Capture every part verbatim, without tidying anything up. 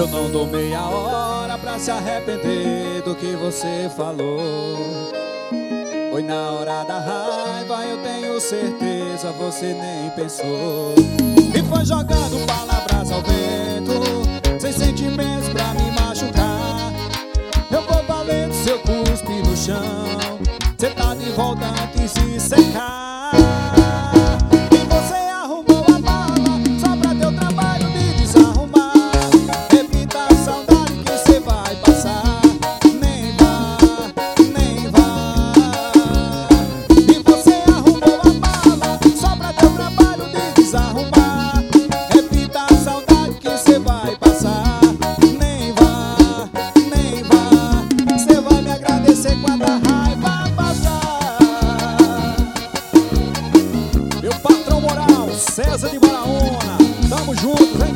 Eu não dou meia hora pra se arrepender do que você falou. Foi na hora da raiva, eu tenho certeza, você nem pensou. E foi jogando palavras ao vento, sem sentimentos pra me machucar. Eu vou valendo seu cuspe no chão, cê tá de volta antes de secar. E você arrumou a mala só pra teu trabalho de desarrumar. Evita a saudade que cê vai passar. Nem vá, nem vá. E você arrumou a mala só pra teu trabalho de desarrumar. Evita a saudade que cê vai passar. Nem vá, nem vá. Cê vai me agradecer quando a raiva passar. Meu patrão moral, César de Baraúna, tamo juntos, hein?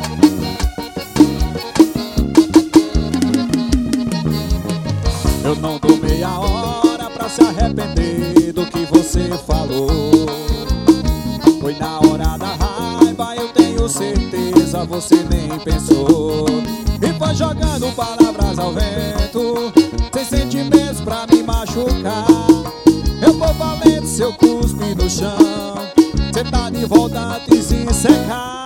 Eu não dou meia hora pra se arrepender do que você falou. Foi na hora da raiva, eu tenho certeza, você nem pensou. E foi jogando palavras ao vento, sem sentimentos pra me machucar. Eu vou valendo seu cuspe no chão, cê tá de volta antes de secar.